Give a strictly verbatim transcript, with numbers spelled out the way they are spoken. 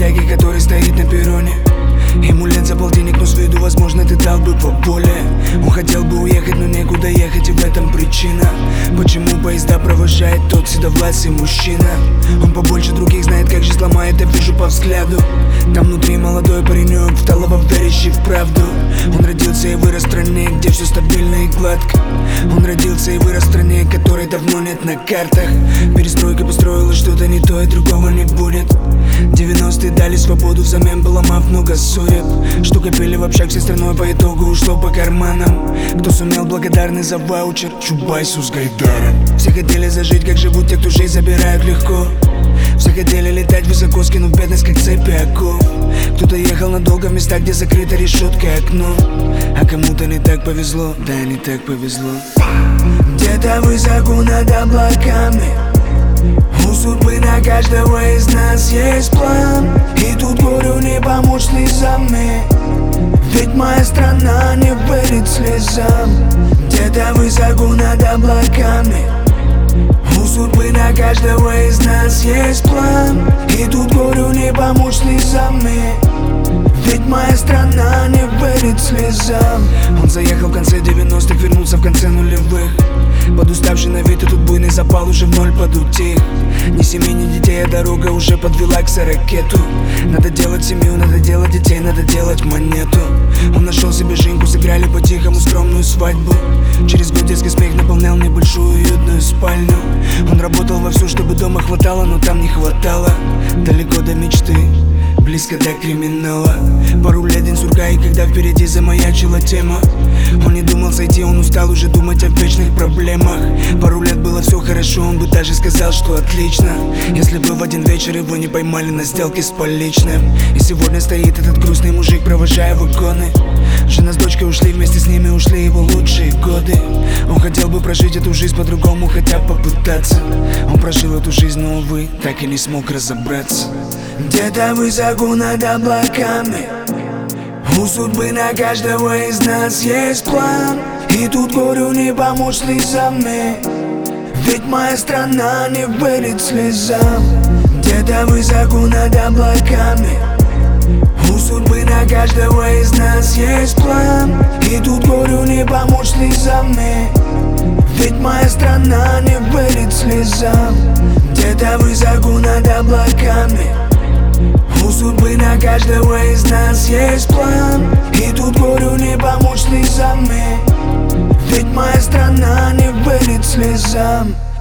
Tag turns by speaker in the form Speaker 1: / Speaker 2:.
Speaker 1: бродяги, который стоит на перроне. Ему лет за полтинник, но с виду, возможно, ты дал бы поболее. Он хотел бы уехать, но некуда ехать, и в этом причина, почему поезда провожает тот седовласый мужчина. Он побольше других знает, как жизнь ломает, я вижу по взгляду. Там внутри молодой паренек, вталово верящий в правду. Он родился и вырос в стране, где все стабильно и гладко. Он родился и вырос в стране, которой давно нет на картах. Перестройка построила что-то не то, и другого не будет. девяностые дали свободу, взамен поломав много судеб. Что копили в общак всей страной, по итогу ушло по карманам. Кто сумел, благодарный за ваучер, Чубайсу с Гайдаром. Все хотели зажить, как живут те, кто жизнь забирают легко. Все хотели летать высоко, скинув бедность, как цепи оков. Кто-то ехал надолго в места, где закрыто решеткой окно. А кому-то не так повезло, да не так повезло. Где-то высоко над облаками у судьбы на каждого из нас есть план. И тут горю не помочь слезами, ведь моя страна не верит слезам. Где-то высоко над облаками у судьбы на каждого из нас есть план. И тут горю не помочь слезами, ведь моя страна не верит слезам. Он заехал в конце девяностых, вернулся в конце нулевых. Подуставший на вид, и тут буйный запал уже в ноль подутих. Ни семьи, ни детей, а дорога уже подвела к сорокету. Надо делать семью, надо делать детей, надо делать монету. Он нашел себе жинку, сыграли по-тихому скромную свадьбу. Через год детский смех наполнял небольшую уютную спальню. Он работал вовсю, чтобы дома хватало, но там не хватало. Далеко до мечты, близко до криминала. Пару лет день сурка, и когда впереди замаячила тема, он не думал сойти, он устал уже думать о вечных проблемах. Пару лет было все хорошо, он бы даже сказал, что отлично, если бы в один вечер его не поймали на сделке с поличным. И сегодня стоит этот грустный мужик, провожая вагоны. Жена с дочкой ушли, вместе с ними ушли его лучшие годы. Он хотел бы прожить эту жизнь по-другому, хотя попытаться. Он прожил эту жизнь, но, увы, так и не смог разобраться. Где-то высоко над облаками у судьбы на каждого из нас есть план. И тут горю не помочь слезами, ведь моя страна не верит слезам. Где-то высоко над облаками у судьбы на каждого из нас есть план. И тут горю не помочь слезами, ведь моя страна не верит слезам. Где-то высоко над облаками у судьбы на каждого из нас есть план. И тут горю не помочь слезами, ведь моя страна не верит слезам.